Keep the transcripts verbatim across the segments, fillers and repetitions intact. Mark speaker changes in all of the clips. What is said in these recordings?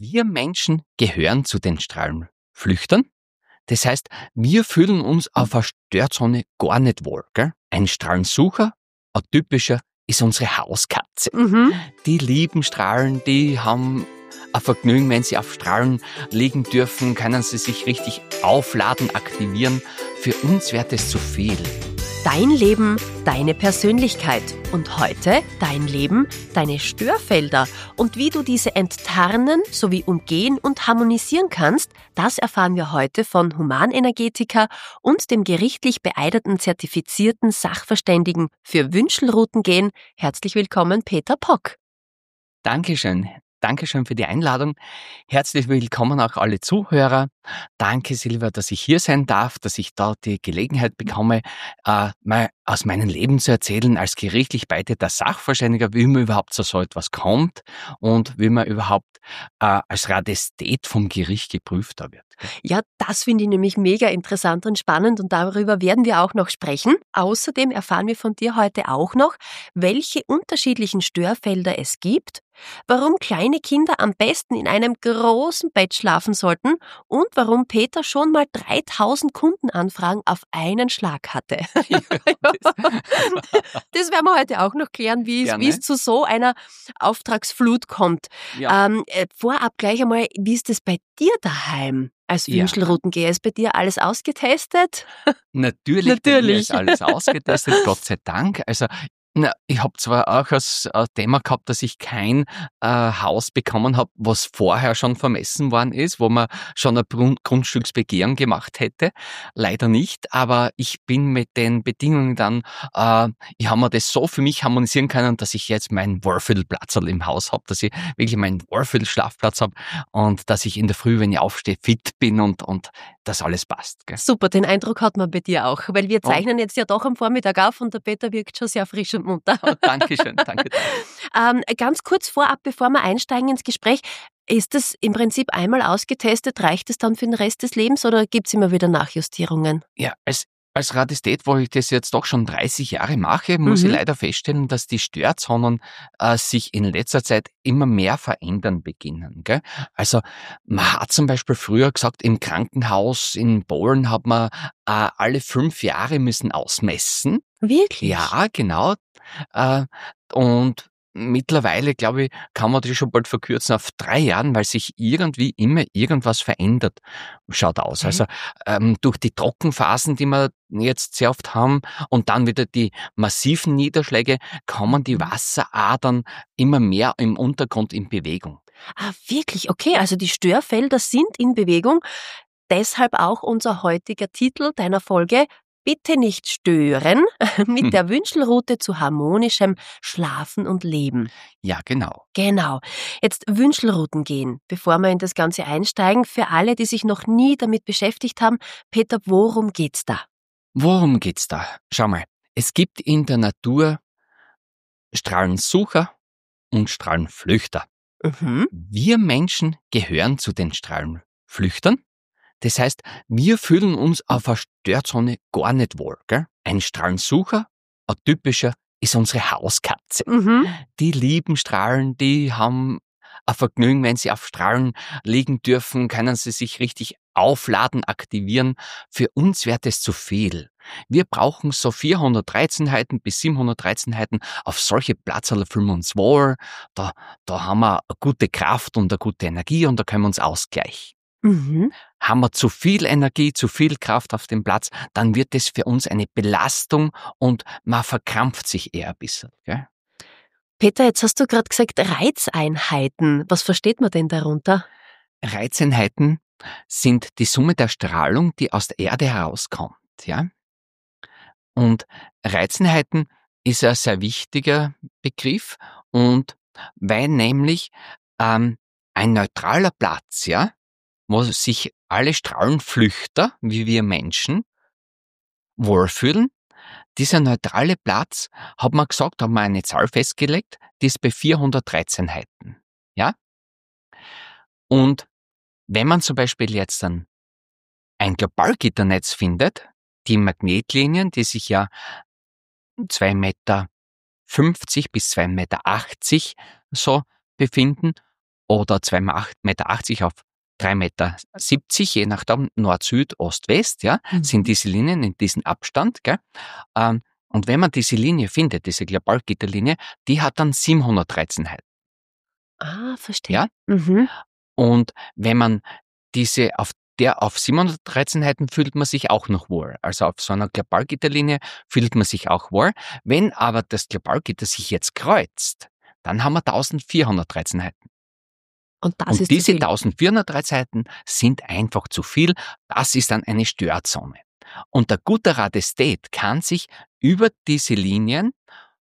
Speaker 1: Wir Menschen gehören zu den Strahlenflüchtern. Das heißt, wir fühlen uns auf einer Störzone gar nicht wohl. Gell? Ein Strahlensucher, ein typischer, ist unsere Hauskatze.
Speaker 2: Mhm.
Speaker 1: Die lieben Strahlen, die haben ein Vergnügen, wenn sie auf Strahlen liegen dürfen, können sie sich richtig aufladen, aktivieren. Für uns wäre das zu viel.
Speaker 2: Dein Leben, deine Persönlichkeit. Und heute dein Leben, deine Störfelder. Und wie du diese enttarnen sowie umgehen und harmonisieren kannst, das erfahren wir heute von Humanenergetiker und dem gerichtlich beeideten zertifizierten Sachverständigen für Wünschelroutengehen. Herzlich willkommen, Peter Pock.
Speaker 1: Dankeschön. Dankeschön für die Einladung. Herzlich willkommen auch alle Zuhörer. Danke, Silvia, dass ich hier sein darf, dass ich da die Gelegenheit bekomme, äh, mal aus meinem Leben zu erzählen als gerichtlich beeideten Sachverständiger, wie man überhaupt zu so etwas kommt und wie man überhaupt äh, als Radiesthet vom Gericht geprüfter wird.
Speaker 2: Ja, das finde ich nämlich mega interessant und spannend und darüber werden wir auch noch sprechen. Außerdem erfahren wir von dir heute auch noch, welche unterschiedlichen Störfelder es gibt, warum kleine Kinder am besten in einem großen Bett schlafen sollten und warum Peter schon mal dreitausend Kundenanfragen auf einen Schlag hatte.
Speaker 1: Ja, das,
Speaker 2: Das werden wir heute auch noch klären, wie es,
Speaker 1: Gerne.
Speaker 2: wie es zu so einer Auftragsflut kommt.
Speaker 1: ja.
Speaker 2: Ähm, äh, vorab gleich einmal, wie ist das bei dir daheim als
Speaker 1: Ja.
Speaker 2: Wünschelroutengeher? Ist bei dir alles ausgetestet?
Speaker 1: Natürlich,
Speaker 2: Natürlich.
Speaker 1: bei mir ist alles ausgetestet, Gott sei Dank. Also, na, ich habe zwar auch als äh, Thema gehabt, dass ich kein äh, Haus bekommen habe, was vorher schon vermessen worden ist, wo man schon ein Grund Grundstücksbegehren gemacht hätte. Leider nicht, aber ich bin mit den Bedingungen dann, äh, ich habe mir das so für mich harmonisieren können, dass ich jetzt meinen Wohlfühlplatz im Haus habe, dass ich wirklich meinen Wohlfühlschlafplatz habe und dass ich in der Früh, wenn ich aufstehe, fit bin und, und das alles passt. Gell?
Speaker 2: Super, den Eindruck hat man bei dir auch, weil wir zeichnen jetzt ja doch am Vormittag auf und der Peter wirkt schon sehr frisch und munter.
Speaker 1: Oh, Dankeschön, danke.
Speaker 2: Ähm, ganz kurz vorab, bevor wir einsteigen ins Gespräch, ist es im Prinzip einmal ausgetestet, reicht es dann für den Rest des Lebens oder gibt es immer wieder Nachjustierungen?
Speaker 1: Ja, als, als Radiesthet, wo ich das jetzt doch schon dreißig Jahre mache, muss
Speaker 2: Mhm.
Speaker 1: ich leider feststellen, dass die Störzonen äh, sich in letzter Zeit immer mehr verändern beginnen. Gell? Also man hat zum Beispiel früher gesagt, im Krankenhaus in Polen hat man äh, alle fünf Jahre müssen ausmessen.
Speaker 2: Wirklich?
Speaker 1: Ja, genau. Äh, und mittlerweile, glaube ich, kann man das schon bald verkürzen auf drei Jahren, weil sich irgendwie immer irgendwas verändert. Schaut aus.
Speaker 2: Okay.
Speaker 1: Also ähm, durch die Trockenphasen, die wir jetzt sehr oft haben und dann wieder die massiven Niederschläge, kommen die
Speaker 2: Mhm.
Speaker 1: Wasseradern immer mehr im Untergrund in Bewegung.
Speaker 2: Ah, wirklich? Okay, also die Störfelder sind in Bewegung. Deshalb auch unser heutiger Titel deiner Folge: Bitte nicht stören mit
Speaker 1: Hm.
Speaker 2: der Wünschelroute zu harmonischem Schlafen und Leben.
Speaker 1: Ja, genau.
Speaker 2: Genau. Jetzt Wünschelrouten gehen, bevor wir in das Ganze einsteigen. Für alle, die sich noch nie damit beschäftigt haben, Peter, worum geht's da?
Speaker 1: Worum geht's da? Schau mal, es gibt in der Natur Strahlensucher und Strahlenflüchter.
Speaker 2: Mhm.
Speaker 1: Wir Menschen gehören zu den Strahlenflüchtern. Das heißt, wir fühlen uns auf einer Störzone gar nicht wohl. Gell? Ein Strahlensucher, ein typischer, ist unsere Hauskatze.
Speaker 2: Mhm.
Speaker 1: Die lieben Strahlen, die haben ein Vergnügen, wenn sie auf Strahlen liegen dürfen, können sie sich richtig aufladen, aktivieren. Für uns wäre das zu viel. Wir brauchen so vierhundertdreizehn Einheiten bis siebenhundertdreizehn Einheiten. Auf solche Platzerl fühlen wir uns wohl. Da, da haben wir eine gute Kraft und eine gute Energie und da können wir uns ausgleichen.
Speaker 2: Mhm.
Speaker 1: Haben wir zu viel Energie, zu viel Kraft auf dem Platz, dann wird das für uns eine Belastung und man verkrampft sich eher ein bisschen. Gell?
Speaker 2: Peter, jetzt hast du gerade gesagt Reizeinheiten. Was versteht man denn darunter?
Speaker 1: Reizeinheiten sind die Summe der Strahlung, die aus der Erde herauskommt. Ja? Und Reizeinheiten ist ein sehr wichtiger Begriff und weil nämlich ähm, ein neutraler Platz, ja, wo sich alle Strahlenflüchter, wie wir Menschen, wohlfühlen. Dieser neutrale Platz, hat man gesagt, haben wir eine Zahl festgelegt, die ist bei vierhundertdreizehn Einheiten. Ja? Und wenn man zum Beispiel jetzt ein, ein Globalgitternetz findet, die Magnetlinien, die sich ja zwei Meter fünfzig bis zwei Meter achtzig so befinden, oder zwei Meter achtzig auf drei Meter siebzig, je nachdem, Nord, Süd, Ost, West, ja,
Speaker 2: Mhm.
Speaker 1: sind diese Linien in diesem Abstand, gell? Ähm, und wenn man diese Linie findet, diese Globalgitterlinie, die hat dann siebenhundertdreizehn Heiten.
Speaker 2: Ah, verstehe.
Speaker 1: Ja?
Speaker 2: Mhm.
Speaker 1: Und wenn man diese auf der auf siebenhundertdreizehn Heiten fühlt man sich auch noch wohl. Also auf so einer Globalgitterlinie fühlt man sich auch wohl. Wenn aber das Globalgitter sich jetzt kreuzt, dann haben wir eintausendvierhundertdreizehn Heiten.
Speaker 2: Und das
Speaker 1: Und
Speaker 2: ist zu
Speaker 1: diese
Speaker 2: viel.
Speaker 1: eintausendvierhundertdreizehn Heiten sind einfach zu viel. Das ist dann eine Störzone. Und der gute Radiostat kann sich über diese Linien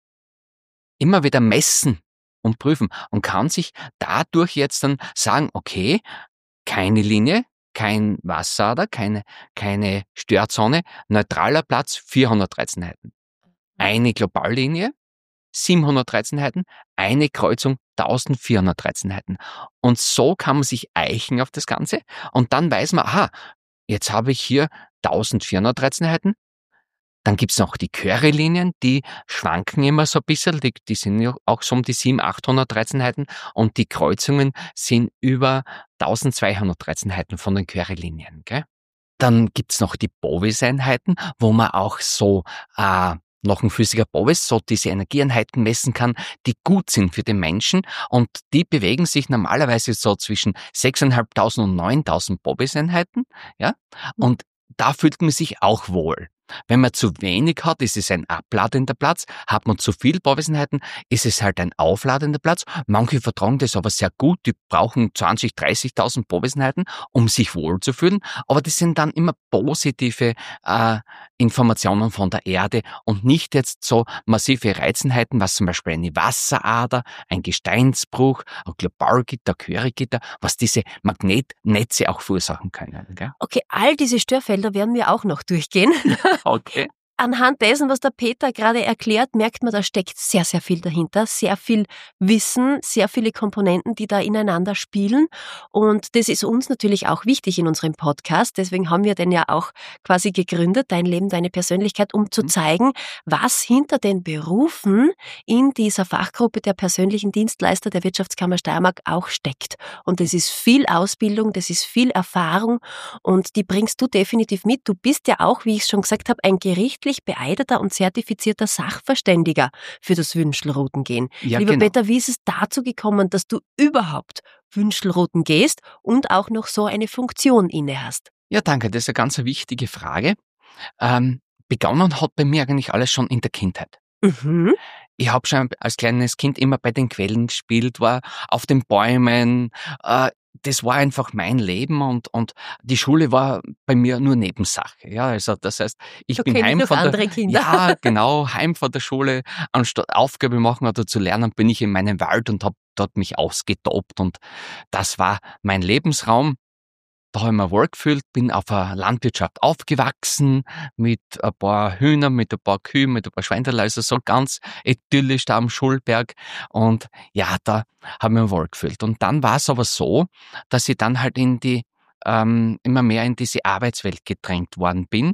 Speaker 1: immer wieder messen und prüfen und kann sich dadurch jetzt dann sagen, okay, keine Linie, kein Wasserader, keine, keine Störzone, neutraler Platz vierhundertdreizehn Heiten. Eine Globallinie, siebenhundertdreizehn Heiten, eine Kreuzung eintausendvierhundertdreizehn Heiten. Und so kann man sich eichen auf das Ganze und dann weiß man, aha, jetzt habe ich hier eintausendvierhundertdreizehn Heiten. Dann gibt's noch die Curry-Linien, die schwanken immer so ein bisschen, die, die sind ja auch so um die siebenhundert, achthundertdreizehn Heiten und die Kreuzungen sind über eintausendzweihundertdreizehn Heiten von den Curry-Linien, gell? Dann gibt's noch die Bovis-Einheiten, wo man auch so äh, noch ein Physiker Bovis so diese Energieeinheiten messen kann, die gut sind für den Menschen und die bewegen sich normalerweise so zwischen sechstausendfünfhundert und neuntausend Bovis-Einheiten, ja? Und da fühlt man sich auch wohl. Wenn man zu wenig hat, ist es ein abladender Platz. Hat man zu viel Bovis-Einheiten, ist es halt ein aufladender Platz. Manche vertragen das aber sehr gut. Die brauchen zwanzigtausend, dreißigtausend Bovis-Einheiten, um sich wohlzufühlen. Aber das sind dann immer positive äh, Informationen von der Erde und nicht jetzt so massive Reizeinheiten, was zum Beispiel eine Wasserader, ein Gesteinsbruch, ein Globalgitter, Currygitter, was diese Magnetnetze auch verursachen können. Gell?
Speaker 2: Okay, all diese Störfelder werden wir auch noch durchgehen.
Speaker 1: Okay.
Speaker 2: Anhand dessen, was der Peter gerade erklärt, merkt man, da steckt sehr, sehr viel dahinter. Sehr viel Wissen, sehr viele Komponenten, die da ineinander spielen. Und das ist uns natürlich auch wichtig in unserem Podcast. Deswegen haben wir den ja auch quasi gegründet, Dein Leben, deine Persönlichkeit, um zu zeigen, was hinter den Berufen in dieser Fachgruppe der persönlichen Dienstleister der Wirtschaftskammer Steiermark auch steckt. Und das ist viel Ausbildung, das ist viel Erfahrung und die bringst du definitiv mit. Du bist ja auch, wie ich schon gesagt habe, ein gerichtlich beeideter und zertifizierter Sachverständiger für das Wünschelroutengehen.
Speaker 1: Ja,
Speaker 2: Lieber
Speaker 1: genau.
Speaker 2: Peter, wie ist es dazu gekommen, dass du überhaupt Wünschelrouten gehst und auch noch so eine Funktion inne hast?
Speaker 1: Ja, danke. Das ist eine ganz wichtige Frage. Ähm, begonnen hat bei mir eigentlich alles schon in der Kindheit.
Speaker 2: Mhm.
Speaker 1: Ich habe schon als kleines Kind immer bei den Quellen gespielt, war auf den Bäumen. Äh, das war einfach mein Leben und und die Schule war bei mir nur Nebensache. Ja, also das heißt, ich
Speaker 2: So
Speaker 1: bin
Speaker 2: kenn ich
Speaker 1: heim
Speaker 2: noch
Speaker 1: von der
Speaker 2: andere Kinder.
Speaker 1: ja genau heim von der Schule, anstatt Aufgabe machen oder zu lernen, bin ich in meinen Wald und habe dort mich ausgetobt und das war mein Lebensraum. Da habe ich mich wohl gefühlt, bin auf einer Landwirtschaft aufgewachsen, mit ein paar Hühnern, mit ein paar Kühen, mit ein paar Schweinerl, also so ganz idyllisch da am Schulberg. Und ja, da habe ich mich wohl gefühlt. Und dann war es aber so, dass ich dann halt in die, ähm, immer mehr in diese Arbeitswelt gedrängt worden bin.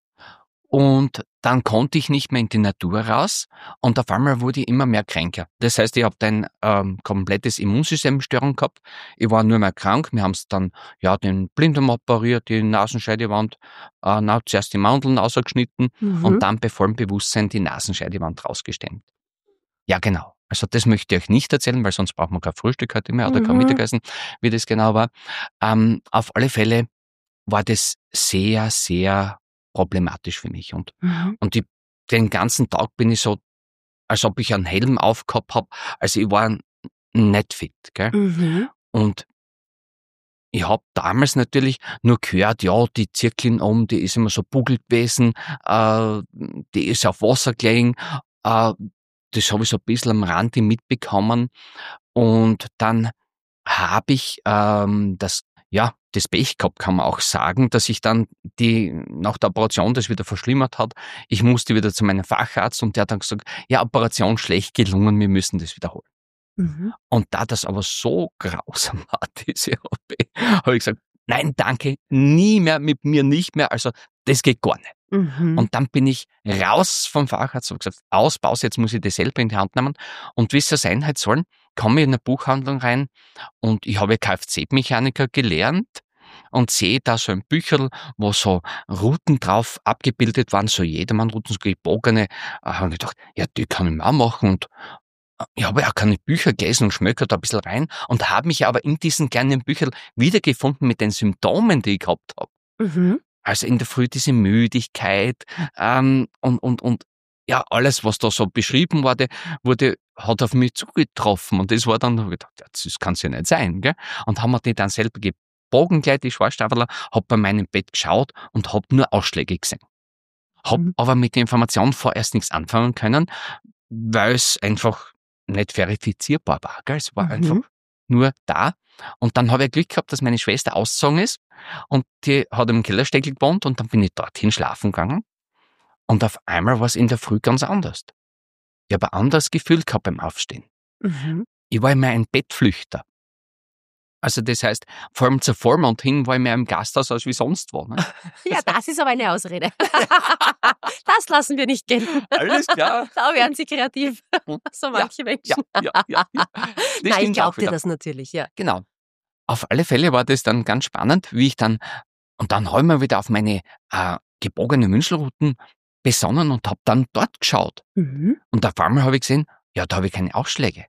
Speaker 1: Und dann konnte ich nicht mehr in die Natur raus und auf einmal wurde ich immer mehr kränker. Das heißt, ich habe ein ähm, komplettes Immunsystemstörung gehabt. Ich war nur mehr krank. Wir haben es dann ja den Blinddarm operiert, die Nasenscheidewand, äh, na, zuerst die Mandeln ausgeschnitten
Speaker 2: Mhm.
Speaker 1: und dann bei vollem Bewusstsein die Nasenscheidewand rausgestemmt. Ja, genau. Also das möchte ich euch nicht erzählen, weil sonst braucht man kein Frühstück heute mehr oder kein
Speaker 2: Mhm.
Speaker 1: Mittagessen, wie das genau war. Ähm, auf alle Fälle war das sehr, sehr problematisch für mich. Und,
Speaker 2: Mhm.
Speaker 1: und die, den ganzen Tag bin ich so, als ob ich einen Helm aufgehabt habe. Also ich war nicht fit. Gell?
Speaker 2: Mhm.
Speaker 1: Und ich habe damals natürlich nur gehört, ja, die Zirkeln um, die ist immer so bugelt gewesen, äh, die ist auf Wasser gelegen. Äh, das habe ich so ein bisschen am Rande mitbekommen. Und dann habe ich ähm, das ja, das Pech gehabt, kann man auch sagen, dass ich dann die, nach der Operation das wieder verschlimmert hat. Ich musste wieder zu meinem Facharzt und der hat dann gesagt, ja, Operation schlecht gelungen, wir müssen das wiederholen.
Speaker 2: Mhm.
Speaker 1: Und da das aber so grausam war, diese O P, habe ich gesagt, nein, danke, nie mehr, mit mir nicht mehr, also das geht gar nicht.
Speaker 2: Mhm.
Speaker 1: Und dann bin ich raus vom Facharzt und gesagt, aus, Pause, jetzt muss ich das selber in die Hand nehmen. Und wie es so sein halt sollen, komme in eine Buchhandlung rein und ich habe Kfz-Mechaniker gelernt und sehe da so ein Bücherl, wo so Routen drauf abgebildet waren, so Jedermann-Routen, so gebogene. Da habe ich gedacht, ja, die kann ich mir auch machen. Und ich habe ja auch keine Bücher gelesen und schmökert da ein bisschen rein und habe mich aber in diesen kleinen Büchern wiedergefunden mit den Symptomen, die ich gehabt habe.
Speaker 2: Mhm.
Speaker 1: Also in der Früh diese Müdigkeit ähm, und, und, und ja, alles, was da so beschrieben wurde, wurde, hat auf mich zugetroffen. Und das war dann, hab ich gedacht, ja, das kann es ja nicht sein, gell? Und haben wir die dann selber gebogen, gleich die Schwarzstaffeler, hab bei meinem Bett geschaut und hab nur Ausschläge gesehen. Hab
Speaker 2: Mhm.
Speaker 1: aber mit der Information vorerst nichts anfangen können, weil es einfach nicht verifizierbar war, gell? Es war
Speaker 2: Mhm.
Speaker 1: einfach nur da. Und dann habe ich Glück gehabt, dass meine Schwester ausgezogen ist und die hat im Kellersteckel gewohnt und dann bin ich dorthin schlafen gegangen. Und auf einmal war es in der Früh ganz anders. Ich habe ein anderes Gefühl gehabt beim Aufstehen.
Speaker 2: Mhm.
Speaker 1: Ich war immer ein Bettflüchter. Also das heißt, vor allem zur Vollmond hin war ich mehr im Gasthaus als wie sonst wo. Ne?
Speaker 2: Ja, das ist aber eine Ausrede. Das lassen wir nicht gelten.
Speaker 1: Alles klar.
Speaker 2: Da werden sie kreativ. So manche
Speaker 1: Ja,
Speaker 2: Menschen.
Speaker 1: ja, ja, ja. Das
Speaker 2: Nein, ich
Speaker 1: stimmt auch
Speaker 2: glaube dir
Speaker 1: wieder.
Speaker 2: das natürlich, ja.
Speaker 1: Genau. Auf alle Fälle war das dann ganz spannend, wie ich dann, und dann habe ich mir wieder auf meine äh, gebogene Münzelrouten besonnen und habe dann dort geschaut.
Speaker 2: Mhm.
Speaker 1: Und auf einmal habe ich gesehen, ja, da habe ich keine Ausschläge.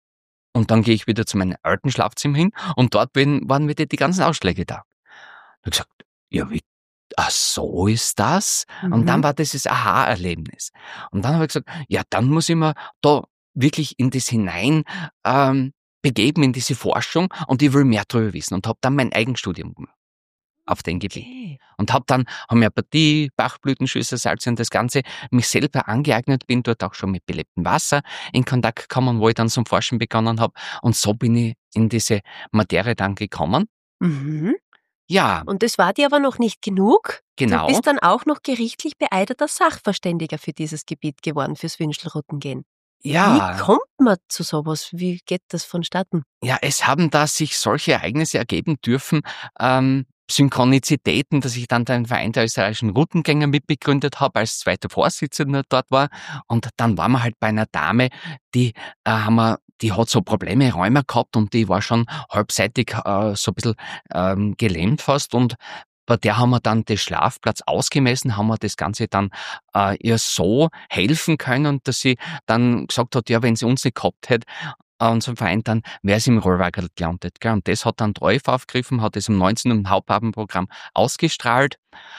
Speaker 1: Und dann gehe ich wieder zu meinem alten Schlafzimmer hin und dort bin, waren wieder die ganzen Ausschläge da. Ich habe gesagt, ja, wie, ach so ist das?
Speaker 2: Mhm.
Speaker 1: Und dann war das das Aha-Erlebnis. Und dann habe ich gesagt, ja, dann muss ich mir da wirklich in das hinein ähm, begeben, in diese Forschung und ich will mehr darüber wissen und habe dann mein Eigenstudium gemacht auf dem Gebiet.
Speaker 2: Okay.
Speaker 1: Und habe dann Homöopathie, Bachblütenschüsse, Salze und das Ganze mich selber angeeignet, bin dort auch schon mit belebtem Wasser in Kontakt gekommen, wo ich dann zum Forschen begonnen habe. Und so bin ich in diese Materie dann gekommen.
Speaker 2: Mhm.
Speaker 1: Ja,
Speaker 2: Und das war dir aber noch nicht genug.
Speaker 1: genau.
Speaker 2: Du bist dann auch noch gerichtlich beeiderter Sachverständiger für dieses Gebiet geworden, fürs Wünschelroutengehen.
Speaker 1: Ja,
Speaker 2: Wie kommt man zu sowas? Wie geht das vonstatten?
Speaker 1: ja, es haben da sich solche Ereignisse ergeben dürfen, ähm, Synchronizitäten, dass ich dann den Verein der österreichischen Routengänger mitbegründet habe, als zweiter Vorsitzender dort war. Und dann waren wir halt bei einer Dame, die äh, haben wir, die hat so Probleme, Rheuma gehabt und die war schon halbseitig äh, so ein bisschen ähm, gelähmt fast und bei der haben wir dann den Schlafplatz ausgemessen, haben wir das Ganze dann äh, ihr so helfen können, dass sie dann gesagt hat, ja, wenn sie uns nicht gehabt hätte, unserem Verein, dann wäre sie im Rollwagel gelandet. Gell? Und das hat dann der O R F aufgegriffen, hat es um neunzehn Uhr im Hauptabendprogramm ausgestrahlt.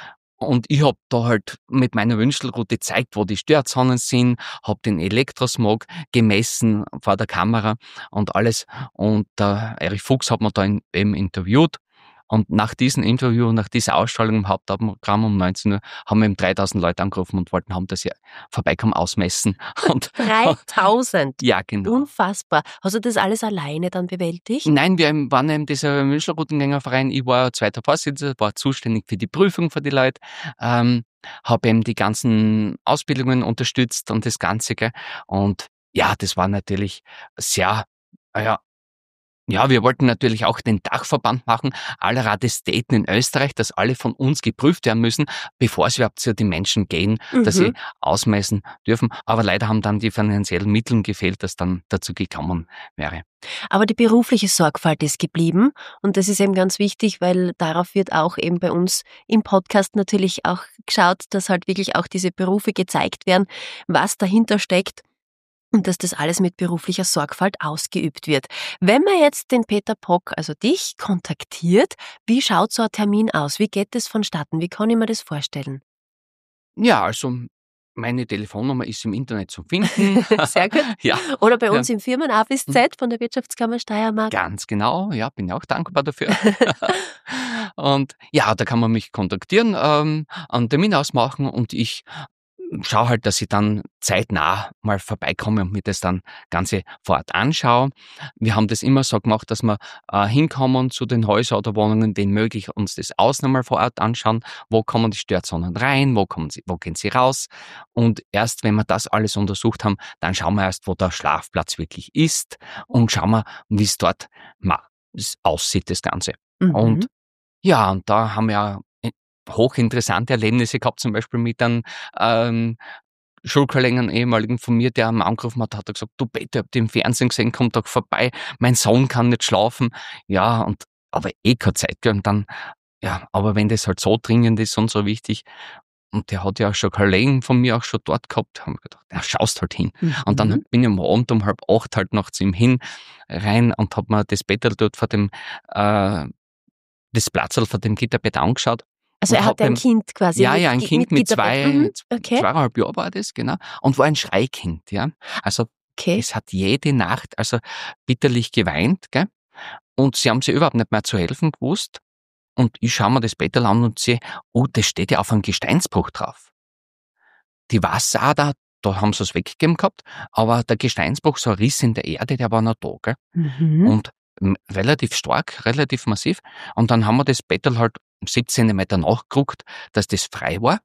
Speaker 1: Und ich hab da halt mit meiner Wünschelroute gezeigt, wo die Störzonen sind, hab den Elektrosmog gemessen vor der Kamera und alles. Und der Erich Fuchs hat mir da in, eben interviewt. Und nach diesem Interview, nach dieser Ausstrahlung im Hauptabendprogramm um neunzehn Uhr, haben wir eben dreitausend Leute angerufen und wollten haben, dass sie vorbeikommen, ausmessen. Und
Speaker 2: dreitausend?
Speaker 1: ja, genau.
Speaker 2: Unfassbar. Hast du das alles alleine dann bewältigt?
Speaker 1: Nein, wir waren eben dieser Münchner-Routengängerverein. Ich war zweiter Vorsitzender, war zuständig für die Prüfung für die Leute, ähm, habe eben die ganzen Ausbildungen unterstützt und das Ganze. Gell? Und ja, das war natürlich sehr, ja, ja, wir wollten natürlich auch den Dachverband machen, aller Radistäten in Österreich, dass alle von uns geprüft werden müssen, bevor es überhaupt zu den Menschen gehen,
Speaker 2: Mhm.
Speaker 1: dass sie ausmessen dürfen. Aber leider haben dann die finanziellen Mittel gefehlt, dass dann dazu gekommen wäre.
Speaker 2: Aber die berufliche Sorgfalt ist geblieben und das ist eben ganz wichtig, weil darauf wird auch eben bei uns im Podcast natürlich auch geschaut, dass halt wirklich auch diese Berufe gezeigt werden, was dahinter steckt und dass das alles mit beruflicher Sorgfalt ausgeübt wird. Wenn man jetzt den Peter Pock, also dich, kontaktiert, wie schaut so ein Termin aus? Wie geht das vonstatten? Wie kann ich mir das vorstellen?
Speaker 1: Ja, also meine Telefonnummer ist im Internet zu finden.
Speaker 2: Sehr gut.
Speaker 1: Ja,
Speaker 2: Oder bei uns im Firmen A bis Z von der Wirtschaftskammer Steiermark.
Speaker 1: ganz genau. Ja, bin auch dankbar dafür. Und ja, da kann man mich kontaktieren, ähm, einen Termin ausmachen und ich schau halt, dass ich dann zeitnah mal vorbeikomme und mir das dann Ganze vor Ort anschaue. Wir haben das immer so gemacht, dass wir äh, hinkommen zu den Häusern oder Wohnungen, wenn möglich uns das außen einmal vor Ort anschauen. Wo kommen die Störzonen rein? Wo kommen sie, wo gehen sie raus? Und erst wenn wir das alles untersucht haben, dann schauen wir erst, wo der Schlafplatz wirklich ist und schauen wir, wie es dort ma, es aussieht, das Ganze.
Speaker 2: Mhm.
Speaker 1: Und ja, und da haben wir hochinteressante Erlebnisse gehabt, zum Beispiel mit einem ähm, Schulkollegen, einen ehemaligen von mir, der am angerufen hat, hat er gesagt, du Peter, ich hab dich im Fernsehen gesehen, komm doch vorbei, mein Sohn kann nicht schlafen. Ja, und aber eh keine Zeit. Gell? Und dann, ja, aber wenn das halt so dringend ist und so wichtig, und der hat ja auch schon Kollegen von mir auch schon dort gehabt, haben wir gedacht, na, schaust halt hin.
Speaker 2: Mhm.
Speaker 1: Und dann bin ich am Abend um halb acht halt noch zu ihm hin, rein und hab mir das Bettel dort vor dem, äh, das Platzl vor dem Gitterbett angeschaut.
Speaker 2: Also er
Speaker 1: und hab
Speaker 2: hatte ein
Speaker 1: ihm-
Speaker 2: Kind quasi.
Speaker 1: Ja,
Speaker 2: mit
Speaker 1: ja, ein
Speaker 2: Gi-
Speaker 1: Kind mit
Speaker 2: Gitterbett.
Speaker 1: zwei,
Speaker 2: Mhm. Okay.
Speaker 1: zweieinhalb Jahren war das, genau. Und war ein Schreikind, ja. Also,
Speaker 2: Okay.
Speaker 1: es hat jede Nacht, also, bitterlich geweint, gell. Und sie haben sich überhaupt nicht mehr zu helfen gewusst. Und ich schaue mir das Bettel an und sehe, oh, das steht ja auf einem Gesteinsbruch drauf. Die Wasserader, da haben sie es weggegeben gehabt, aber der Gesteinsbruch, so ein Riss in der Erde, der war noch da, gell.
Speaker 2: Mhm.
Speaker 1: Und m, relativ stark, relativ massiv. Und dann haben wir das Bettel halt siebzehn Zentimeter nachgeguckt, dass das frei war.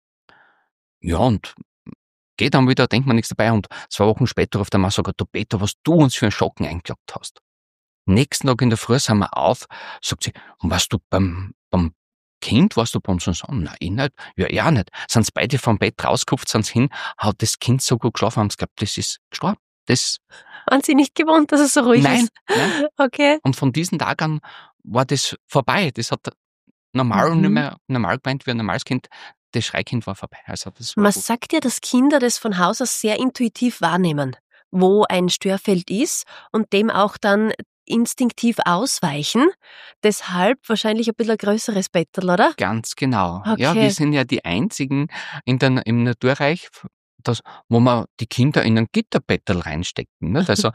Speaker 1: Ja, und geht dann wieder, denkt man nichts dabei. Und zwei Wochen später ruft der Mann sogar, du Peter, was du uns für einen Schocken eingeloggt hast. Nächsten Tag in der Früh sind wir auf, sagt sie, und warst du beim, beim Kind, warst du bei unserem Sohn? Nein, ich nicht. Ja, er auch nicht. Sind sie beide vom Bett rausgekupft, sind sie hin, hat das Kind so gut geschlafen, haben sie geglaubt, das ist gestorben. Das,
Speaker 2: Waren Sie nicht gewohnt, dass es so ruhig
Speaker 1: nein,
Speaker 2: ist?
Speaker 1: nein.
Speaker 2: Okay.
Speaker 1: Und von diesen Tag an war das vorbei. Das hat normal
Speaker 2: Mhm.
Speaker 1: und nicht mehr normal gemeint wie ein normales Kind. Das Schreikind war vorbei. Also das war
Speaker 2: Man
Speaker 1: gut.
Speaker 2: sagt ja, dass Kinder das von Haus aus sehr intuitiv wahrnehmen, wo ein Störfeld ist und dem auch dann instinktiv ausweichen. Deshalb wahrscheinlich ein bisschen ein größeres Bettel, oder?
Speaker 1: Ganz genau. Ja,
Speaker 2: Okay.
Speaker 1: wir sind ja die einzigen in der, im Naturreich, das, wo man die Kinder in ein Gitterbettel reinstecken. Nicht? Also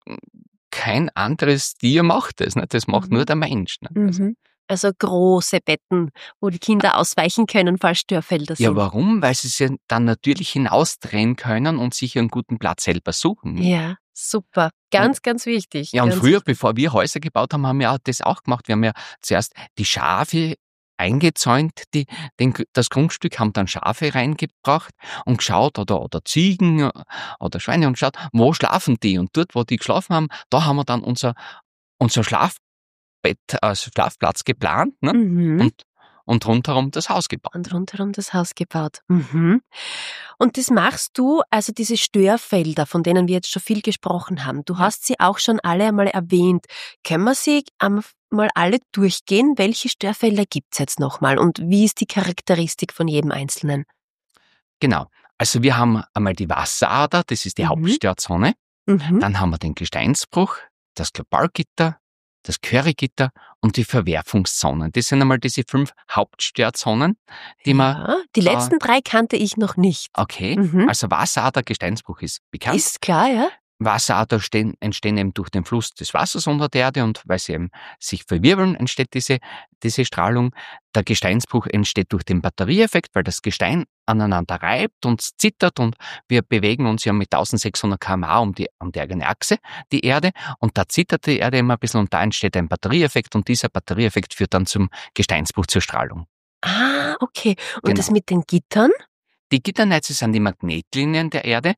Speaker 1: kein anderes Tier macht das. Nicht? Das macht
Speaker 2: Mhm.
Speaker 1: nur der Mensch. Nicht? Also,
Speaker 2: Mhm. Also große Betten, wo die Kinder ausweichen können, falls Störfelder sind.
Speaker 1: ja, warum? Weil sie sich dann natürlich hinausdrehen können und sich einen guten Platz selber suchen. Nicht?
Speaker 2: Ja, super. Ganz, ganz wichtig.
Speaker 1: Ja, und
Speaker 2: ganz
Speaker 1: früher,
Speaker 2: wichtig.
Speaker 1: bevor wir Häuser gebaut haben, haben wir auch das auch gemacht. Wir haben ja zuerst die Schafe eingezäunt, die, den, das Grundstück, haben dann Schafe reingebracht und geschaut, oder, oder Ziegen oder Schweine, und geschaut, wo schlafen die? Und dort, wo die geschlafen haben, da haben wir dann unser, unser Schlafbett, also Schlafplatz geplant, ne?
Speaker 2: Mhm.
Speaker 1: und, und rundherum das Haus gebaut.
Speaker 2: Und rundherum das Haus gebaut. Mhm. Und das machst du, also diese Störfelder, von denen wir jetzt schon viel gesprochen haben. Du hast sie auch schon alle einmal erwähnt. Können wir sie mal alle durchgehen? Welche Störfelder gibt's jetzt nochmal? Und wie ist die Charakteristik von jedem Einzelnen?
Speaker 1: Genau. Also wir haben einmal die Wasserader, das ist die
Speaker 2: Mhm.
Speaker 1: Hauptsteuerzone.
Speaker 2: Mhm.
Speaker 1: Dann haben wir den Gesteinsbruch, das Globalgitter, das Currygitter und die Verwerfungszonen. Das sind einmal diese fünf Hauptstörzonen, die man,
Speaker 2: Ja, die letzten drei kannte ich noch nicht.
Speaker 1: okay,
Speaker 2: Mhm.
Speaker 1: also Wasserader, Gesteinsbruch ist bekannt.
Speaker 2: Ist klar, ja?
Speaker 1: Wasserader stehen, entstehen eben durch den Fluss des Wassers unter der Erde, und weil sie eben sich verwirbeln, entsteht diese, diese Strahlung. Der Gesteinsbruch entsteht durch den Batterieeffekt, weil das Gestein aneinander reibt und zittert, und wir bewegen uns ja mit eintausendsechshundert Kilometer pro Stunde um die, um die eigene Achse, die Erde, und da zittert die Erde immer ein bisschen, und da entsteht ein Batterieeffekt, und dieser Batterieeffekt führt dann zum Gesteinsbruch, zur Strahlung.
Speaker 2: Ah, okay. Und
Speaker 1: Genau.
Speaker 2: das mit den Gittern?
Speaker 1: Die Gitternetze sind die Magnetlinien der Erde,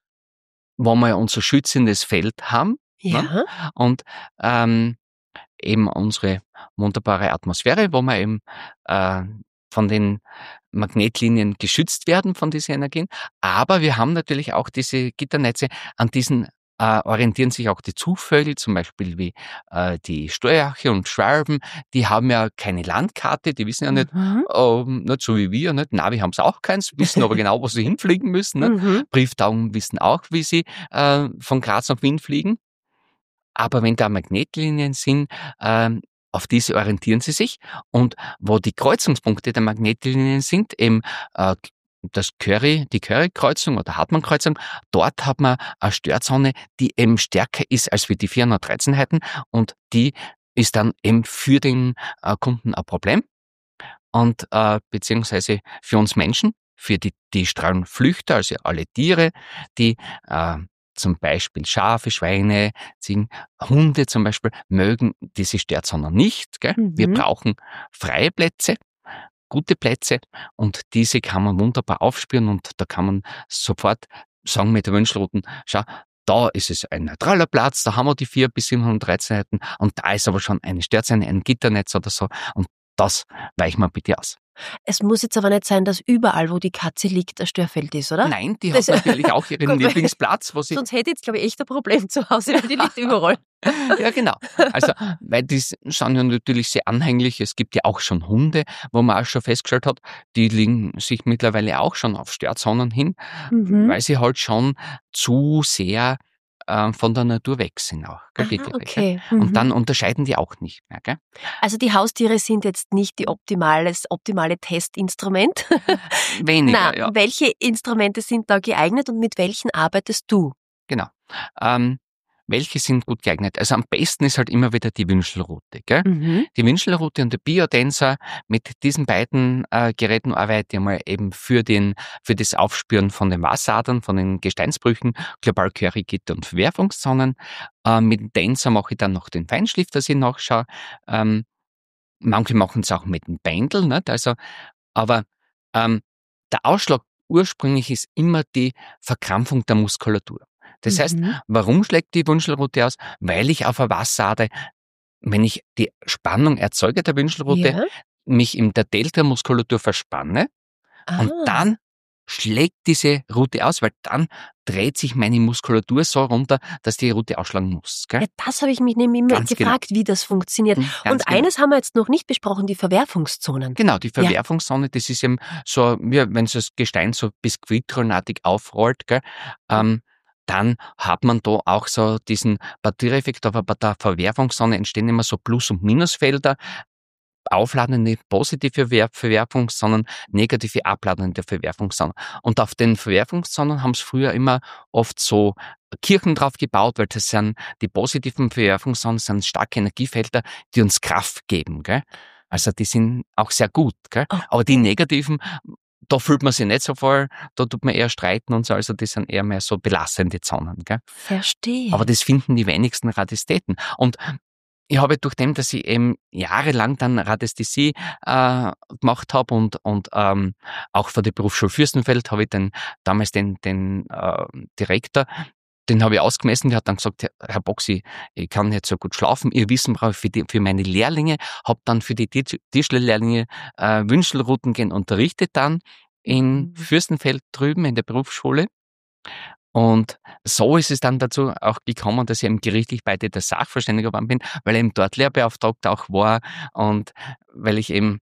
Speaker 1: wo wir ja unser schützendes Feld haben.
Speaker 2: Ja.
Speaker 1: Ne? Und ähm, eben unsere wunderbare Atmosphäre, wo wir eben äh, von den Magnetlinien geschützt werden, von diesen Energien. Aber wir haben natürlich auch diese Gitternetze, an diesen äh, orientieren sich auch die Zugvögel, zum Beispiel wie äh, die Störche und Schwalben. Die haben ja keine Landkarte, die wissen ja nicht,
Speaker 2: Mhm.
Speaker 1: ähm, nicht so wie wir, nicht? Na, wir haben es auch keins, wissen aber genau, wo sie hinfliegen müssen. Nicht?
Speaker 2: Mhm.
Speaker 1: Brieftauben wissen auch, wie sie äh, von Graz nach Wien fliegen. Aber wenn da Magnetlinien sind, ähm, auf diese orientieren sie sich. Und wo die Kreuzungspunkte der Magnetlinien sind, eben äh, das Curry, die Curry-Kreuzung oder Hartmann-Kreuzung, dort hat man eine Störzone, die eben stärker ist als wie die vierhundertdreizehn Heiten, und die ist dann eben für den äh, Kunden ein Problem, und äh, beziehungsweise für uns Menschen, für die, die Strahlenflüchter, also alle Tiere, die äh, zum Beispiel Schafe, Schweine, Ziegen, Hunde zum Beispiel, mögen diese Störzonen nicht. Gell?
Speaker 2: Mhm.
Speaker 1: Wir brauchen freie Plätze, gute Plätze, und diese kann man wunderbar aufspüren, und da kann man sofort sagen mit der Wünschelrouten, schau, da ist es ein neutraler Platz, da haben wir die vier bis siebenhundertdreizehn Heiten, und da ist aber schon eine Störzone, ein Gitternetz oder so, und das weichen wir bitte aus.
Speaker 2: Es muss jetzt aber nicht sein, dass überall, wo die Katze liegt, ein Störfeld ist, oder?
Speaker 1: Nein, die
Speaker 2: Das-
Speaker 1: hat natürlich auch ihren
Speaker 2: Gut, weil-
Speaker 1: Lieblingsplatz, wo sie...
Speaker 2: Sonst hätte ich jetzt, glaube ich, echt ein Problem zu Hause, weil die liegt überall.
Speaker 1: Ja, genau. Also, weil die sind ja natürlich sehr anhänglich. Es gibt ja auch schon Hunde, wo man auch schon festgestellt hat, die legen sich mittlerweile auch schon auf Störzonen hin,
Speaker 2: Mhm.
Speaker 1: weil sie halt schon zu sehr äh, von der Natur weg sind auch. Gell, die
Speaker 2: Ah,
Speaker 1: Tiere,
Speaker 2: okay.
Speaker 1: gell? Und
Speaker 2: Mhm.
Speaker 1: dann unterscheiden die auch nicht mehr. Gell?
Speaker 2: Also die Haustiere sind jetzt nicht die optimales, optimale Testinstrument.
Speaker 1: Weniger,
Speaker 2: Na,
Speaker 1: ja.
Speaker 2: welche Instrumente sind da geeignet und mit welchen arbeitest du?
Speaker 1: Genau. Ähm, welche sind gut geeignet? Also am besten ist halt immer wieder die Wünschelrute. Gell?
Speaker 2: Mhm.
Speaker 1: Die Wünschelrute und der Biodenser, mit diesen beiden äh, Geräten arbeite ich mal eben für, den, für das Aufspüren von den Wasseradern, von den Gesteinsbrüchen, Globalkörrigitter und Verwerfungszonen. Äh, mit dem Denser mache ich dann noch den Feinschliff, dass ich nachschaue. Ähm, manche machen es auch mit dem Pendel, nicht? Also, aber ähm, der Ausschlag ursprünglich ist immer die Verkrampfung der Muskulatur. Das heißt,
Speaker 2: Mhm.
Speaker 1: warum schlägt die Wünschelrute aus? Weil ich auf eine Wasserader, wenn ich die Spannung erzeuge der Wünschelrute,
Speaker 2: Ja.
Speaker 1: mich in der Delta-Muskulatur verspanne und
Speaker 2: Ah.
Speaker 1: dann schlägt diese Rute aus, weil dann dreht sich meine Muskulatur so runter, dass die Rute ausschlagen muss. Gell?
Speaker 2: Ja, das habe ich mich nämlich immer
Speaker 1: Ganz
Speaker 2: gefragt, wie das funktioniert.
Speaker 1: Mhm, ganz
Speaker 2: Und
Speaker 1: genau.
Speaker 2: eines haben wir jetzt noch nicht besprochen, die Verwerfungszonen.
Speaker 1: Genau, die Verwerfungszone, das ist eben so, wie wenn so das Gestein so biskuitrollenartig aufrollt, gell, ähm, dann hat man da auch so diesen Partiereffekt, aber bei der Verwerfungszone entstehen immer so Plus- und Minusfelder, aufladende positive Verwer- Verwerfungszonen, negative abladende Verwerfungszonen. Und auf den Verwerfungszonen haben es früher immer oft so Kirchen drauf gebaut, weil das sind die positiven Verwerfungszonen, sind starke Energiefelder, die uns Kraft geben. Gell? Also die sind auch sehr gut. Gell?
Speaker 2: Oh.
Speaker 1: Aber die negativen, da fühlt man sich nicht so voll, da tut man eher streiten und so, also die sind eher mehr so belastende Zonen. Gell?
Speaker 2: Verstehe.
Speaker 1: Aber das finden die wenigsten Radistäten. Und ich habe durch dem, dass ich eben jahrelang dann Radiästhesie äh, gemacht habe und, und ähm, auch für die Berufsschule Fürstenfeld habe ich den, damals den, den äh, Direktor, den habe ich ausgemessen, der hat dann gesagt, Herr Boxi, ich kann nicht so gut schlafen, ihr Wissen brauche ich für, die, für meine Lehrlinge, habe dann für die Tischlerlehrlinge äh, Wünschelrouten gehen unterrichtet dann in
Speaker 2: Mhm.
Speaker 1: Fürstenfeld drüben in der Berufsschule. Und so ist es dann dazu auch gekommen, dass ich eben gerichtlich bei der Sachverständiger geworden bin, weil ich eben dort Lehrbeauftragter auch war und weil ich eben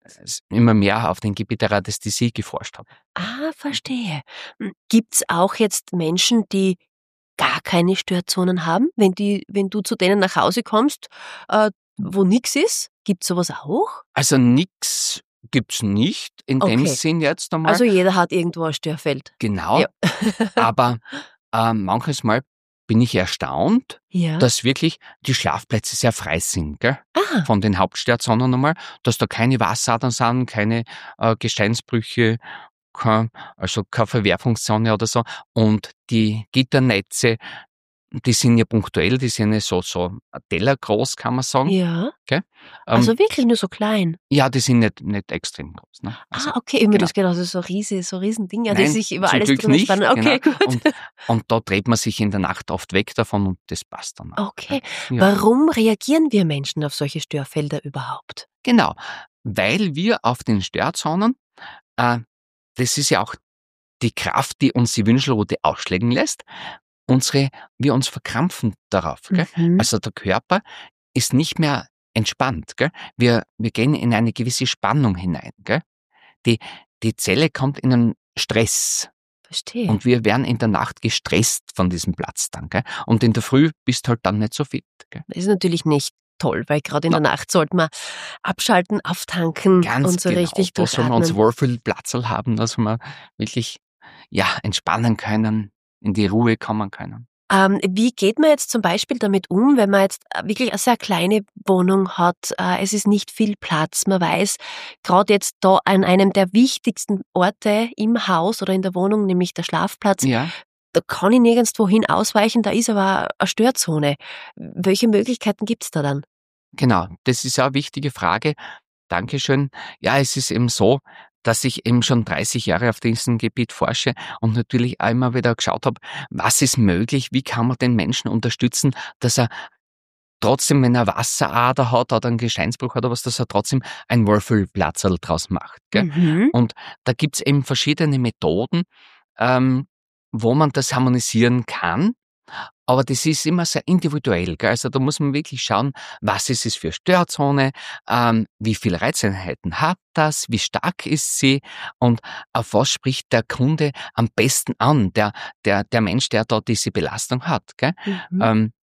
Speaker 1: immer mehr auf dem Gebiet der Radiästhesie geforscht habe.
Speaker 2: Ah, verstehe. Gibt's auch jetzt Menschen, die gar keine Störzonen haben, wenn die, wenn du zu denen nach Hause kommst, äh, wo nix ist? Gibt's sowas auch?
Speaker 1: Also nix gibt's nicht in dem
Speaker 2: Okay.
Speaker 1: Sinn jetzt einmal.
Speaker 2: Also jeder hat irgendwo ein Störfeld.
Speaker 1: Genau,
Speaker 2: Ja.
Speaker 1: aber äh, manches Mal bin ich erstaunt,
Speaker 2: Ja.
Speaker 1: dass wirklich die Schlafplätze sehr frei sind, gell?
Speaker 2: Ah,
Speaker 1: Von den Hauptstörzonen einmal, dass da keine Wasseradern sind, keine äh, Gesteinsbrüche, kein, also keine Verwerfungszone oder so. Und die Gitternetze, die sind ja punktuell, die sind ja so, so ein Teller groß, kann man sagen.
Speaker 2: ja.
Speaker 1: Gell? Ähm,
Speaker 2: Also wirklich nur so klein.
Speaker 1: ja, die sind nicht, nicht extrem groß. Ne? Also,
Speaker 2: ah, okay, immer
Speaker 1: genau.
Speaker 2: das geht also so riesige, so Riesendinger, die
Speaker 1: Nein,
Speaker 2: sich über
Speaker 1: zum
Speaker 2: alles
Speaker 1: Glück
Speaker 2: drüber
Speaker 1: nicht,
Speaker 2: spannen. Okay,
Speaker 1: genau.
Speaker 2: gut.
Speaker 1: Und, und da dreht man sich in der Nacht oft weg davon und das passt dann auch.
Speaker 2: Okay.
Speaker 1: Ja.
Speaker 2: Warum reagieren wir Menschen auf solche Störfelder überhaupt?
Speaker 1: Genau, weil wir auf den Störzonen, äh, das ist ja auch die Kraft, die uns die Wünschelrute ausschlägen lässt, unsere, wir uns verkrampfen darauf. Gell?
Speaker 2: Mhm.
Speaker 1: Also der Körper ist nicht mehr entspannt. Gell? Wir, wir gehen in eine gewisse Spannung hinein. Gell? Die, die Zelle kommt in einen Stress.
Speaker 2: Verstehe.
Speaker 1: Und wir werden in der Nacht gestresst von diesem Platz dann. Gell? Und in der Früh bist halt dann nicht so fit. Gell?
Speaker 2: Das ist natürlich nicht toll, weil gerade in
Speaker 1: Na.
Speaker 2: der Nacht sollte man abschalten, auftanken
Speaker 1: Ganz
Speaker 2: und so
Speaker 1: genau.
Speaker 2: richtig
Speaker 1: Da soll man uns
Speaker 2: durchatmen.
Speaker 1: Wohlfühlplatzl haben, dass wir wirklich ja, entspannen können, in die Ruhe kommen können.
Speaker 2: Ähm, wie geht man jetzt zum Beispiel damit um, wenn man jetzt äh, wirklich eine sehr kleine Wohnung hat, äh, es ist nicht viel Platz, man weiß, gerade jetzt da an einem der wichtigsten Orte im Haus oder in der Wohnung, nämlich der Schlafplatz,
Speaker 1: Ja,
Speaker 2: da kann ich nirgendwo hin ausweichen, da ist aber eine Störzone. Welche Möglichkeiten gibt's da dann?
Speaker 1: genau. Das ist auch eine wichtige Frage. Dankeschön. Ja, es ist eben so, dass ich eben schon dreißig Jahre auf diesem Gebiet forsche und natürlich auch immer wieder geschaut habe, was ist möglich, wie kann man den Menschen unterstützen, dass er trotzdem, wenn er Wasserader hat oder einen Gesteinsbruch oder was, dass er trotzdem ein Wohlfühlplatzerl draus macht. Gell?
Speaker 2: Mhm.
Speaker 1: Und da gibt's eben verschiedene Methoden, ähm, wo man das harmonisieren kann. Aber das ist immer sehr individuell. Gell? Also da muss man wirklich schauen, was ist es für Störzone, ähm, wie viele Reizeinheiten hat das, wie stark ist sie und auf was spricht der Kunde am besten an, der, der, der Mensch, der da diese Belastung hat. Gell?
Speaker 2: Mhm.
Speaker 1: Ähm,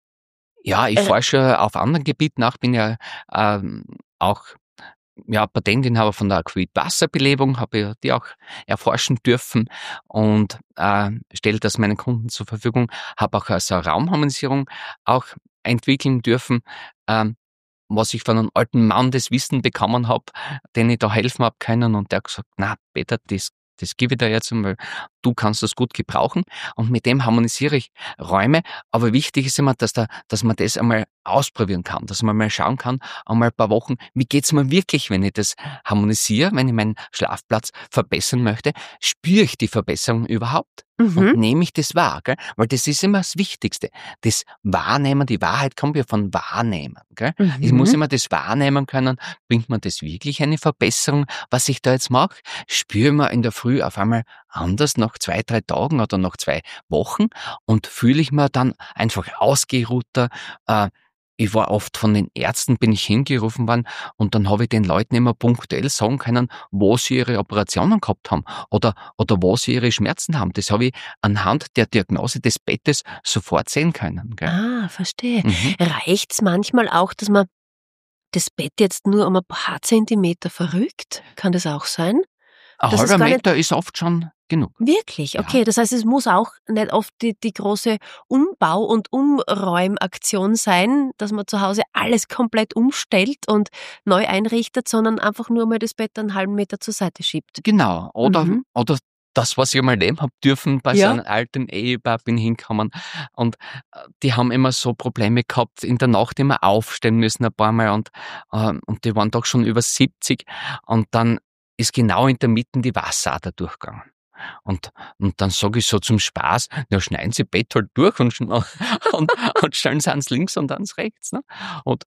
Speaker 1: ja, ich
Speaker 2: Äh,
Speaker 1: forsche auf anderen Gebieten nach, bin ja ähm, auch ja, Patentinhaber von der Aquavit-Wasserbelebung, habe ja die auch erforschen dürfen und äh, stelle das meinen Kunden zur Verfügung, habe auch also eine Raumharmonisierung auch entwickeln dürfen, ähm, was ich von einem alten Mann das Wissen bekommen habe, den ich da helfen habe können und der hat gesagt, na Peter, das, das gebe ich dir jetzt einmal, du kannst das gut gebrauchen und mit dem harmonisiere ich Räume, aber wichtig ist immer, dass, da, dass man das einmal ausprobieren kann, dass man mal schauen kann, einmal ein paar Wochen, wie geht's mir wirklich, wenn ich das harmonisiere, wenn ich meinen Schlafplatz verbessern möchte, spüre ich die Verbesserung überhaupt? Und
Speaker 2: mhm.
Speaker 1: nehme ich das wahr, gell? Weil das ist immer das Wichtigste. Das Wahrnehmen, die Wahrheit kommt ja von Wahrnehmen, gell? Ich muss
Speaker 2: Mhm.
Speaker 1: immer das wahrnehmen können, bringt mir das wirklich eine Verbesserung, was ich da jetzt mache? Spüre ich mir in der Früh auf einmal anders nach zwei, drei Tagen oder nach zwei Wochen und fühle ich mir dann einfach ausgeruhter, äh, ich war oft von den Ärzten, bin ich hingerufen worden und dann habe ich den Leuten immer punktuell sagen können, wo sie ihre Operationen gehabt haben oder, oder wo sie ihre Schmerzen haben. Das habe ich anhand der Diagnose des Bettes sofort sehen können. Gell?
Speaker 2: Ah, verstehe.
Speaker 1: Mhm.
Speaker 2: Reicht's manchmal auch, dass man das Bett jetzt nur um ein paar Zentimeter verrückt? Kann das auch sein?
Speaker 1: Ein
Speaker 2: Das ist
Speaker 1: halber
Speaker 2: gar nicht
Speaker 1: Meter ist oft schon genug.
Speaker 2: wirklich,
Speaker 1: Ja,
Speaker 2: okay. Das heißt, es muss auch nicht oft die, die große Umbau- und Umräumaktion sein, dass man zu Hause alles komplett umstellt und neu einrichtet, sondern einfach nur mal das Bett einen halben Meter zur Seite schiebt.
Speaker 1: genau. Oder,
Speaker 2: Mhm.
Speaker 1: oder das, was ich einmal leben habe dürfen, bei so
Speaker 2: Ja.
Speaker 1: einem alten Ehepaar bin ich hingekommen und äh, die haben immer so Probleme gehabt, in der Nacht immer aufstehen müssen ein paar Mal und, ähm, und die waren doch schon über siebzig und dann ist genau in der Mitte die Wasserader durchgegangen. Und, und dann sage ich so zum Spaß, ja, schneiden Sie Bett halt durch und, schn- und, und stellen Sie ans links und ans rechts. Ne? Und,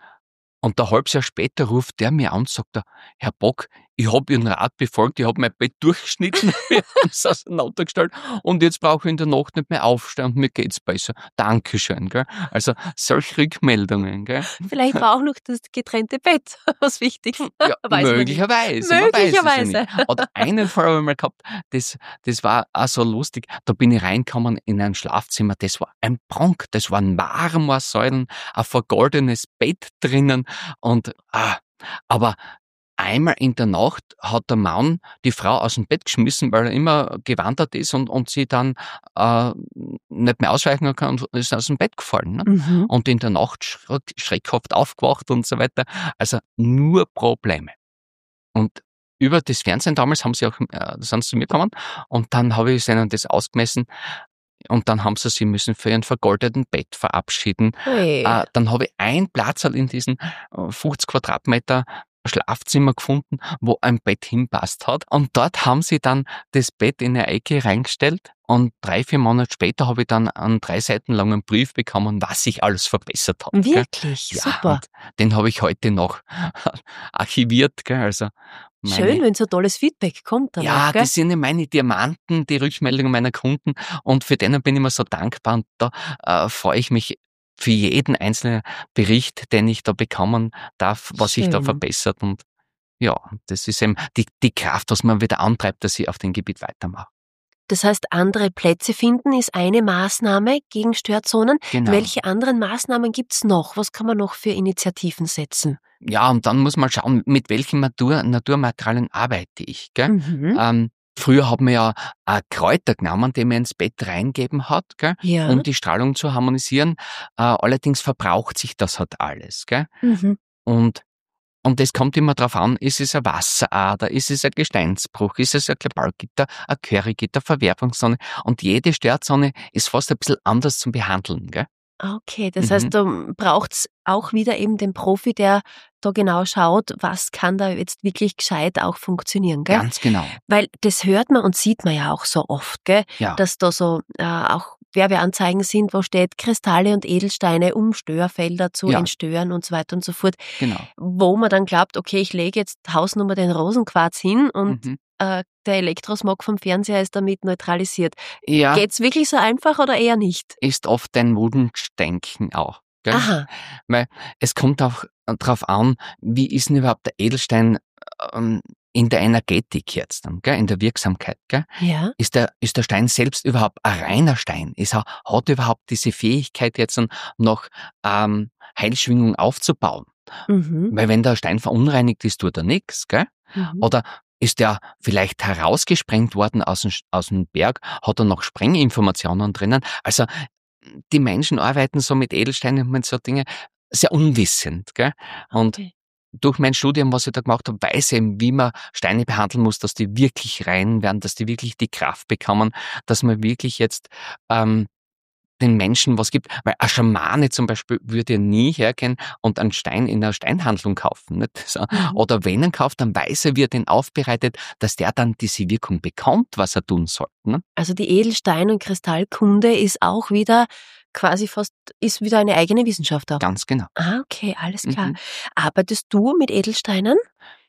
Speaker 1: und ein halbes Jahr später ruft der mir an und sagt, er, Herr Bock, ich habe Ihren Rat befolgt, ich habe mein Bett durchgeschnitten, wir haben es auseinandergestellt und jetzt brauche ich in der Nacht nicht mehr aufstehen und mir geht's besser. Dankeschön. Gell? Also solche Rückmeldungen. Gell?
Speaker 2: Vielleicht war auch noch das getrennte Bett was wichtig.
Speaker 1: Ja,
Speaker 2: Weiß man nicht.
Speaker 1: möglicherweise, man weiß es ja
Speaker 2: Möglicherweise.
Speaker 1: nicht. Oder einen Fall habe ich mal gehabt, das, das war auch so lustig, da bin ich reingekommen in ein Schlafzimmer, das war ein Prank, das waren Marmorsäulen, ein vergoldenes Bett drinnen und, ah, aber einmal in der Nacht hat der Mann die Frau aus dem Bett geschmissen, weil er immer gewandert ist und, und sie dann äh, nicht mehr ausweichen kann und ist aus dem Bett gefallen. Ne?
Speaker 2: Mhm.
Speaker 1: Und in der Nacht schreck, schreckhaft aufgewacht und so weiter. Also nur Probleme. Und über das Fernsehen damals haben sie auch, äh, sind sie zu mir gekommen und dann habe ich ihnen das ausgemessen und dann haben sie sich müssen für ihren vergoldeten Bett verabschieden.
Speaker 2: Ui.
Speaker 1: Äh, dann habe ich ein Platzerl in diesen äh, fünfzig Quadratmeter Schlafzimmer gefunden, wo ein Bett hinpasst hat. Und dort haben sie dann das Bett in eine Ecke reingestellt. Und drei, vier Monate später habe ich dann einen drei Seiten langen Brief bekommen, was sich alles verbessert hat. Gell?
Speaker 2: Wirklich,
Speaker 1: Ja,
Speaker 2: super.
Speaker 1: und den habe ich heute noch archiviert. Gell? Also meine,
Speaker 2: Schön, wenn so tolles Feedback kommt dann
Speaker 1: ja,
Speaker 2: auch, gell?
Speaker 1: das sind ja meine Diamanten, die Rückmeldungen meiner Kunden. Und für denen bin ich immer so dankbar. Und da äh, freue ich mich für jeden einzelnen Bericht, den ich da bekommen darf, was sich da
Speaker 2: Schön.
Speaker 1: verbessert. Und ja, das ist eben die, die Kraft, was man wieder antreibt, dass ich auf dem Gebiet weitermache.
Speaker 2: Das heißt, andere Plätze finden ist eine Maßnahme gegen Störzonen.
Speaker 1: Genau.
Speaker 2: Welche anderen Maßnahmen gibt's noch? Was kann man noch für Initiativen setzen?
Speaker 1: Ja, und dann muss man schauen, mit welchen Natur, Naturmaterialien arbeite ich. Gell?
Speaker 2: Mhm.
Speaker 1: Ähm, früher hat man ja äh, Kräuter genommen, die man ins Bett reingeben hat, gell?
Speaker 2: Ja.
Speaker 1: Um die Strahlung zu harmonisieren. Äh, allerdings verbraucht sich das halt alles. Gell?
Speaker 2: Mhm.
Speaker 1: Und Und es kommt immer drauf an, ist es eine Wasserader, ist es ein Gesteinsbruch, ist es ein Globalgitter, ein Currygitter, Verwerfungszone. Und jede Störzone ist fast ein bisschen anders zum Behandeln. Gell?
Speaker 2: Okay, das
Speaker 1: Mhm.
Speaker 2: heißt, da braucht's auch wieder eben den Profi, der da genau schaut, was kann da jetzt wirklich gescheit auch funktionieren, gell?
Speaker 1: Ganz genau.
Speaker 2: Weil das hört man und sieht man ja auch so oft, gell?
Speaker 1: Ja.
Speaker 2: Dass da so äh, auch Werbeanzeigen sind, wo steht Kristalle und Edelsteine, um Störfelder zu
Speaker 1: Ja.
Speaker 2: entstören und so weiter und so fort.
Speaker 1: Genau.
Speaker 2: Wo man dann glaubt, okay, ich lege jetzt Hausnummer den Rosenquarz hin und
Speaker 1: Mhm.
Speaker 2: äh, der Elektrosmog vom Fernseher ist damit neutralisiert.
Speaker 1: Ja,
Speaker 2: Geht's wirklich so einfach oder eher nicht?
Speaker 1: ist oft ein Wunschdenken auch. Gell?
Speaker 2: Aha.
Speaker 1: Weil es kommt auch darauf an, wie ist denn überhaupt der Edelstein ähm, in der Energetik jetzt, dann, gell? In der Wirksamkeit. Gell?
Speaker 2: Ja.
Speaker 1: Ist der, ist der Stein selbst überhaupt ein reiner Stein? Ist er, hat er überhaupt diese Fähigkeit jetzt noch ähm, Heilschwingung aufzubauen?
Speaker 2: Mhm.
Speaker 1: Weil wenn der Stein verunreinigt ist, tut er nichts.
Speaker 2: Mhm.
Speaker 1: Oder ist der vielleicht herausgesprengt worden aus dem, aus dem Berg, hat er noch Sprenginformationen drinnen? Also die Menschen arbeiten so mit Edelsteinen und mit so Dingen sehr unwissend. Gell? Und
Speaker 2: Okay.
Speaker 1: durch mein Studium, was ich da gemacht habe, weiß ich eben, wie man Steine behandeln muss, dass die wirklich rein werden, dass die wirklich die Kraft bekommen, dass man wirklich jetzt ähm, den Menschen was gibt. Weil ein Schamane zum Beispiel würde ja nie hergehen und einen Stein in einer Steinhandlung kaufen. Nicht? So.
Speaker 2: Mhm.
Speaker 1: Oder wenn er ihn kauft, dann weiß er, wie er den aufbereitet, dass der dann diese Wirkung bekommt, was er tun soll. Ne?
Speaker 2: Also die Edelstein- und Kristallkunde ist auch wieder quasi fast, ist wieder eine eigene Wissenschaft auch.
Speaker 1: Ganz genau.
Speaker 2: Ah, okay, alles klar.
Speaker 1: Mhm.
Speaker 2: Arbeitest du mit Edelsteinen?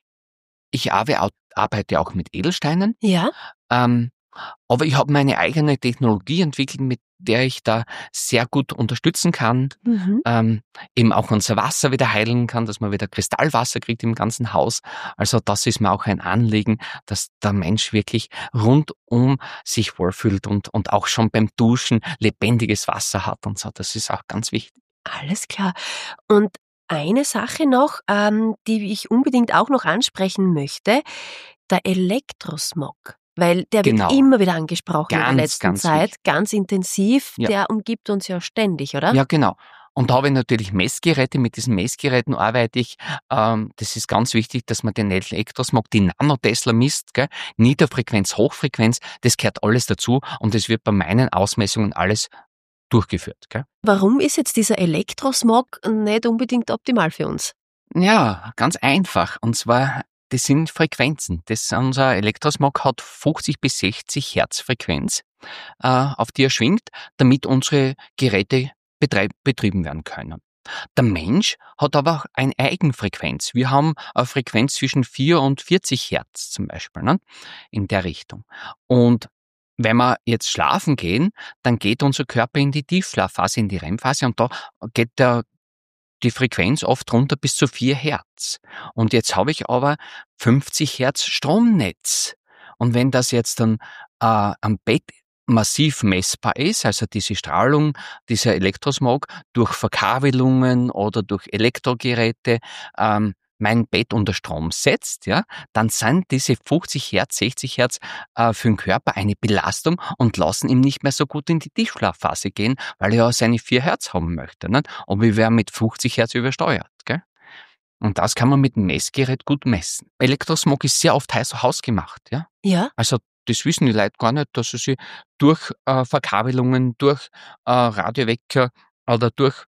Speaker 1: Ich arbe- arbeite auch mit Edelsteinen.
Speaker 2: Ja.
Speaker 1: Ähm, aber ich habe meine eigene Technologie entwickelt, mit der ich da sehr gut unterstützen kann,
Speaker 2: Mhm.
Speaker 1: ähm, eben auch unser Wasser wieder heilen kann, dass man wieder Kristallwasser kriegt im ganzen Haus. Also das ist mir auch ein Anliegen, dass der Mensch wirklich rundum sich wohlfühlt und, und auch schon beim Duschen lebendiges Wasser hat und so. Das ist auch ganz wichtig.
Speaker 2: Alles klar. Und eine Sache noch, ähm, die ich unbedingt auch noch ansprechen möchte, der Elektrosmog. Weil der
Speaker 1: Genau.
Speaker 2: wird immer wieder angesprochen in der
Speaker 1: Ganz,
Speaker 2: letzten
Speaker 1: ganz
Speaker 2: Zeit,
Speaker 1: wichtig.
Speaker 2: ganz intensiv.
Speaker 1: Ja.
Speaker 2: Der umgibt uns ja ständig, oder?
Speaker 1: Ja, genau. Und da habe ich natürlich Messgeräte. Mit diesen Messgeräten arbeite ich. Ähm, das ist ganz wichtig, dass man den Elektrosmog, die Nanotesla misst. Gell? Niederfrequenz, Hochfrequenz, das gehört alles dazu. Und das wird bei meinen Ausmessungen alles durchgeführt. Gell?
Speaker 2: Warum ist jetzt dieser Elektrosmog nicht unbedingt optimal für uns?
Speaker 1: Ja, ganz einfach. Und zwar, das sind Frequenzen. Das, unser Elektrosmog hat fünfzig bis sechzig Hertz Frequenz, äh, auf die er schwingt, damit unsere Geräte betreib- betrieben werden können. Der Mensch hat aber auch eine Eigenfrequenz. Wir haben eine Frequenz zwischen vier und vierzig Hertz zum Beispiel, ne? In der Richtung. Und wenn wir jetzt schlafen gehen, dann geht unser Körper in die Tiefschlafphase, in die R E M-Phase und da geht der die Frequenz oft runter bis zu vier Hertz. Und jetzt habe ich aber fünfzig Hertz Stromnetz. Und wenn das jetzt dann äh, am Bett massiv messbar ist, also diese Strahlung, dieser Elektrosmog durch Verkabelungen oder durch Elektrogeräte, ähm, mein Bett unter Strom setzt, ja, dann sind diese fünfzig Hertz, sechzig Hertz äh, für den Körper eine Belastung und lassen ihn nicht mehr so gut in die Tiefschlafphase gehen, weil er ja seine vier Hertz haben möchte. Nicht? Aber wir werden mit fünfzig Hertz übersteuert. Gell? Und das kann man mit dem Messgerät gut messen. Elektrosmog ist sehr oft heiß hausgemacht. Ja?
Speaker 2: Ja.
Speaker 1: Also das wissen die Leute gar nicht, dass sie sich durch äh, Verkabelungen, durch äh, Radiowecker oder durch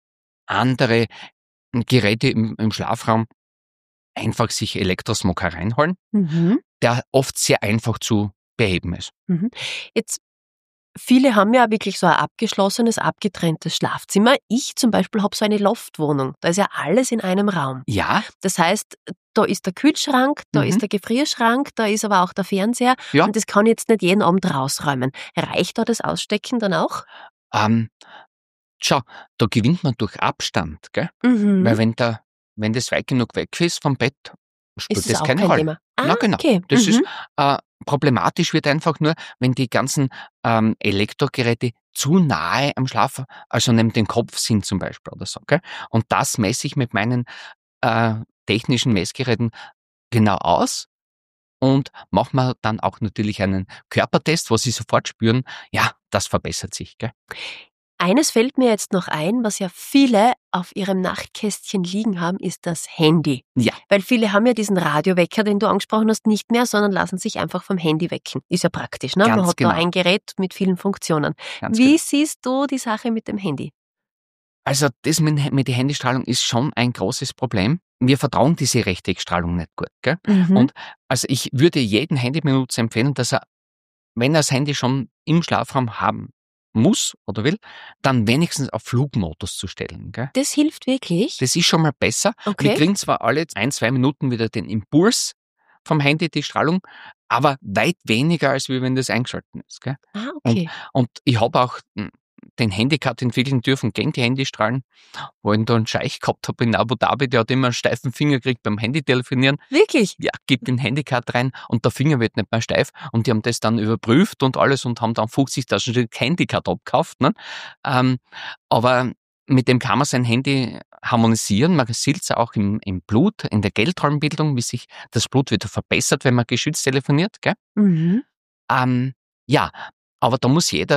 Speaker 1: andere Geräte im, im Schlafraum einfach sich Elektrosmog hereinholen,
Speaker 2: Mhm.
Speaker 1: der oft sehr einfach zu beheben ist.
Speaker 2: Mhm. Jetzt, viele haben ja wirklich so ein abgeschlossenes, abgetrenntes Schlafzimmer. Ich zum Beispiel habe so eine Loftwohnung. Da ist ja alles in einem Raum.
Speaker 1: Ja,
Speaker 2: Das heißt, da ist der Kühlschrank, da
Speaker 1: Mhm.
Speaker 2: ist der Gefrierschrank, da ist aber auch der Fernseher.
Speaker 1: Ja.
Speaker 2: Und das kann ich jetzt nicht jeden Abend rausräumen. Reicht da das Ausstecken dann auch?
Speaker 1: ähm, schau, da gewinnt man durch Abstand, gell?
Speaker 2: Mhm.
Speaker 1: Weil wenn der, wenn das weit genug weg ist vom Bett, spielt
Speaker 2: Ist es
Speaker 1: das
Speaker 2: auch
Speaker 1: keine
Speaker 2: kein
Speaker 1: Rolle.
Speaker 2: Thema? Ah,
Speaker 1: Na genau.
Speaker 2: okay.
Speaker 1: Das
Speaker 2: Mhm.
Speaker 1: ist äh, problematisch wird einfach nur, wenn die ganzen ähm, Elektrogeräte zu nahe am Schlaf, also neben dem Kopf sind zum Beispiel oder so. Gell? Und das messe ich mit meinen äh, technischen Messgeräten genau aus und mache mir dann auch natürlich einen Körpertest, wo sie sofort spüren, ja, das verbessert sich. Gell?
Speaker 2: Eines fällt mir jetzt noch ein, was ja viele auf ihrem Nachtkästchen liegen haben, ist das Handy.
Speaker 1: Ja.
Speaker 2: Weil viele haben ja diesen Radiowecker, den du angesprochen hast, nicht mehr, sondern lassen sich einfach vom Handy wecken. Ist ja praktisch, ne?
Speaker 1: Ganz
Speaker 2: Man hat
Speaker 1: genau.
Speaker 2: da ein Gerät mit vielen Funktionen.
Speaker 1: Ganz
Speaker 2: Wie
Speaker 1: genau.
Speaker 2: siehst du die Sache mit dem Handy?
Speaker 1: Also das mit, mit der Handystrahlung ist schon ein großes Problem. Wir vertrauen diese Rechteckstrahlung nicht gut. Gell?
Speaker 2: Mhm.
Speaker 1: Und also ich würde jedem Handybenutzer empfehlen, dass er, wenn er das Handy schon im Schlafraum haben muss oder will, dann wenigstens auf Flugmodus zu stellen. Gell?
Speaker 2: Das hilft wirklich?
Speaker 1: Das ist schon mal besser.
Speaker 2: Okay.
Speaker 1: Wir kriegen zwar alle ein, zwei Minuten wieder den Impuls vom Handy, die Strahlung, aber weit weniger, als wenn das eingeschaltet ist. Gell?
Speaker 2: Ah, okay.
Speaker 1: Und, und ich habe auch den Handycard entwickeln dürfen gegen die Handystrahlen, wo ich da einen Scheich gehabt habe in Abu Dhabi, der hat immer einen steifen Finger gekriegt beim Handy-Telefonieren.
Speaker 2: Wirklich?
Speaker 1: Ja, gibt den Handycard rein und der Finger wird nicht mehr steif. Und die haben das dann überprüft und alles und haben dann fünfzigtausend Stück Handycard abgekauft. Ne? Ähm, aber mit dem kann man sein Handy harmonisieren. Man sieht es auch im, im Blut, in der Geldhallenbildung, wie sich das Blut wieder verbessert, wenn man geschützt telefoniert. Gell?
Speaker 2: Mhm.
Speaker 1: Ähm, ja, aber da muss jeder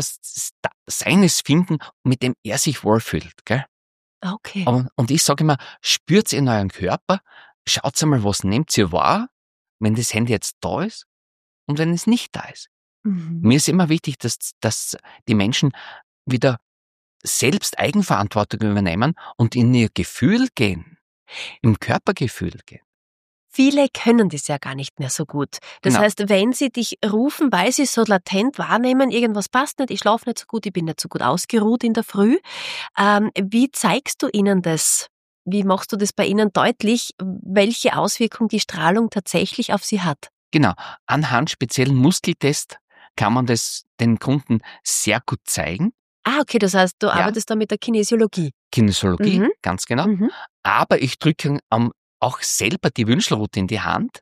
Speaker 1: seines finden, mit dem er sich wohlfühlt. Gell?
Speaker 2: Okay.
Speaker 1: Und, und ich sage immer, spürt's in euren Körper, schaut mal, was nehmt ihr wahr, wenn das Handy jetzt da ist und wenn es nicht da ist.
Speaker 2: Mhm.
Speaker 1: Mir ist immer wichtig, dass, dass die Menschen wieder selbst Eigenverantwortung übernehmen und in ihr Gefühl gehen, im Körpergefühl gehen.
Speaker 2: Viele können das ja gar nicht mehr so gut. Das
Speaker 1: Genau.
Speaker 2: heißt, wenn sie dich rufen, weil sie so latent wahrnehmen, irgendwas passt nicht, ich schlafe nicht so gut, ich bin nicht so gut ausgeruht in der Früh. Ähm, wie zeigst du ihnen das? Wie machst du das bei ihnen deutlich, welche Auswirkung die Strahlung tatsächlich auf sie hat?
Speaker 1: Genau. Anhand speziellen Muskeltests kann man das den Kunden sehr gut zeigen.
Speaker 2: Ah, okay, das heißt, du
Speaker 1: Ja.
Speaker 2: arbeitest da mit der Kinesiologie.
Speaker 1: Kinesiologie,
Speaker 2: Mhm.
Speaker 1: ganz genau.
Speaker 2: Mhm.
Speaker 1: Aber ich drücke am auch selber die Wünschelrute in die Hand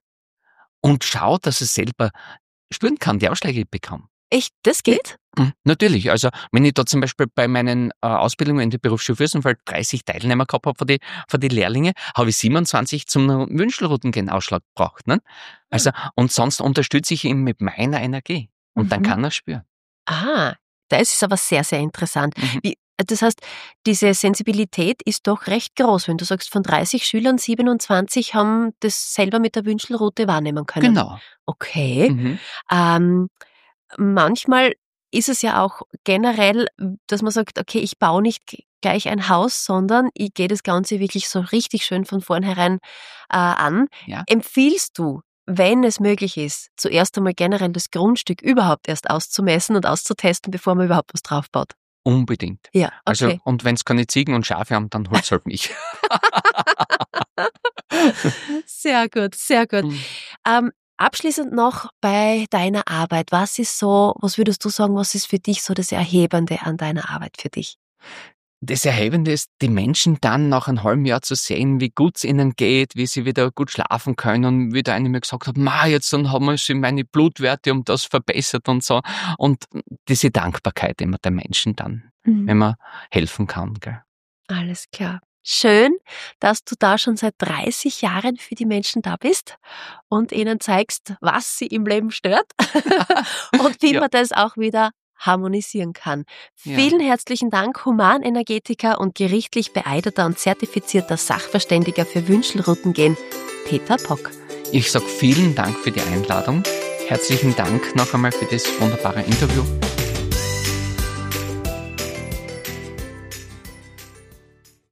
Speaker 1: und schaue, dass es selber spüren kann, die Ausschläge bekommen.
Speaker 2: Echt, das geht?
Speaker 1: Mhm, natürlich. Also wenn ich da zum Beispiel bei meinen äh, Ausbildungen in der Berufsschule Fürstenwald dreißig Teilnehmer gehabt habe für die, für die Lehrlinge, habe ich siebenundzwanzig zum Wünschelroutengenausschlag gebraucht. Ne? Also, und sonst unterstütze ich ihn mit meiner Energie. Und
Speaker 2: Mhm.
Speaker 1: dann kann er spüren.
Speaker 2: Ah, das ist aber sehr, sehr interessant.
Speaker 1: Mhm.
Speaker 2: Wie, das heißt, diese Sensibilität ist doch recht groß. Wenn du sagst, von dreißig Schülern siebenundzwanzig haben das selber mit der Wünschelrute wahrnehmen können.
Speaker 1: Genau.
Speaker 2: Okay.
Speaker 1: Mhm.
Speaker 2: Ähm, manchmal ist es ja auch generell, dass man sagt, okay, ich baue nicht gleich ein Haus, sondern ich gehe das Ganze wirklich so richtig schön von vornherein äh, an.
Speaker 1: Ja.
Speaker 2: Empfiehlst du, wenn es möglich ist, zuerst einmal generell das Grundstück überhaupt erst auszumessen und auszutesten, bevor man überhaupt was draufbaut?
Speaker 1: Unbedingt.
Speaker 2: Ja, okay.
Speaker 1: Also, und wenn es keine Ziegen und Schafe haben, dann holt's halt mich.
Speaker 2: Sehr gut, sehr gut.
Speaker 1: Mhm.
Speaker 2: Ähm, abschließend noch bei deiner Arbeit. Was ist so, was würdest du sagen, was ist für dich so das Erhebende an deiner Arbeit für dich?
Speaker 1: Das Erhebende ist, die Menschen dann nach einem halben Jahr zu sehen, wie gut es ihnen geht, wie sie wieder gut schlafen können und wie der eine mir gesagt hat, ma, jetzt dann haben wir schon meine Blutwerte um das verbessert und so. Und diese Dankbarkeit immer der Menschen dann,
Speaker 2: Mhm.
Speaker 1: wenn man helfen kann. Gell?
Speaker 2: Alles klar. Schön, dass du da schon seit dreißig Jahren für die Menschen da bist und ihnen zeigst, was sie im Leben stört und wie
Speaker 1: Ja.
Speaker 2: man das auch wieder harmonisieren kann.
Speaker 1: Ja.
Speaker 2: Vielen herzlichen Dank, Humanenergetiker und gerichtlich beeideter und zertifizierter Sachverständiger für Wünschelroutengen, Peter Pock.
Speaker 1: Ich sage vielen Dank für die Einladung. Herzlichen Dank noch einmal für das wunderbare Interview.